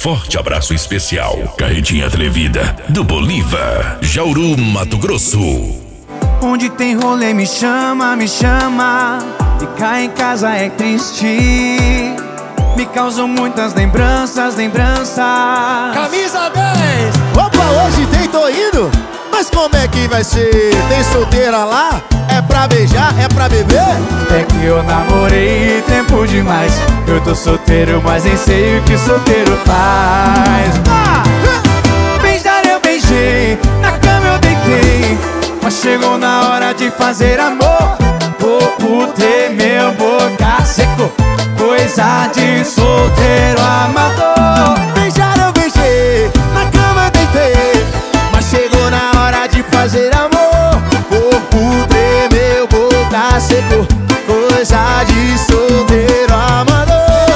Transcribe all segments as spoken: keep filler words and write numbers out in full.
Forte abraço especial. Carretinha atrevida do Bolívar, Jauru, Mato Grosso. Onde tem rolê me chama, me chama. Ficar em casa é triste. Me causam muitas lembranças, lembranças. Camisa dez. Opa, hoje tem tô indo, mas como é que vai ser? Tem solteira lá? É pra beijar? É pra beber? É que eu namorei tempo demais. Eu tô solteiro, mas nem sei o que solteiro faz. Ah! Beijar eu beijei, na cama eu deitei, mas chegou na hora de fazer amor. Vou ter meu boca seco, coisa de solteiro amador. Beijar eu beijei, na cama eu deitei, mas chegou na hora de fazer amor. Corpo tremeu, boca seco, coisa de solteiro amador.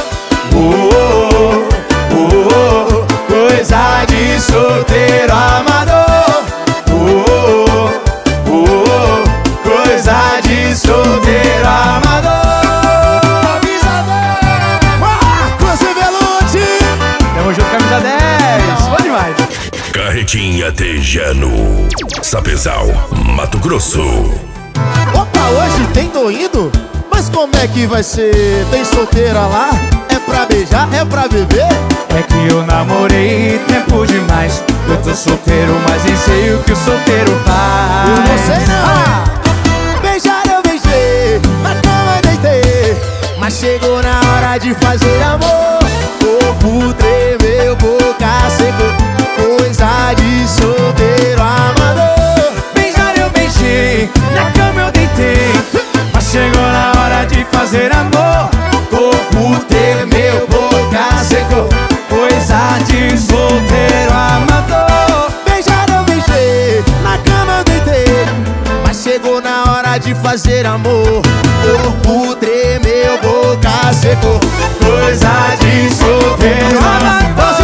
Oh, oh, oh, oh, coisa de solteiro amador. Oh, oh, oh, coisa de solteiro amador. Camisa dez. Marcos Velotti. Tamo junto, camisa dez. Bom demais. Carretinha Tejano, Sapezal, Mato Grosso. Opa, hoje tem tô indo, mas como é que vai ser? Tem solteira lá? É pra beijar? É pra beber? É que eu namorei tempo demais. Eu tô solteiro, mas nem sei o que o solteiro faz. Eu não sei não. Ah! Beijar eu beijei, na cama eu deitei, mas chegou na hora de fazer amor. Corpo tremeu, boca secou, coisa de solteiro amador. Beijar eu beijei, na cama eu deitei, mas chegou na hora de fazer amor. Corpo tremeu, boca secou, coisa de solteiro amador. Beijar eu beijei, na cama eu deitei, mas chegou na hora de fazer amor. Corpo tremeu, boca secou, Coisa de solteiro amador.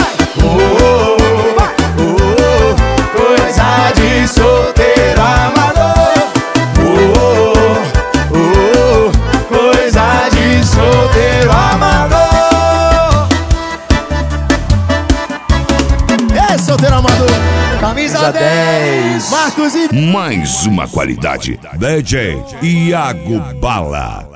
Oh, oh, oh, coisa de solteiro amador. Oh, oh, oh, coisa de solteiro amador. É solteiro amador. Camisa dez. Marcos e Mais uma qualidade. D J Iago Bala.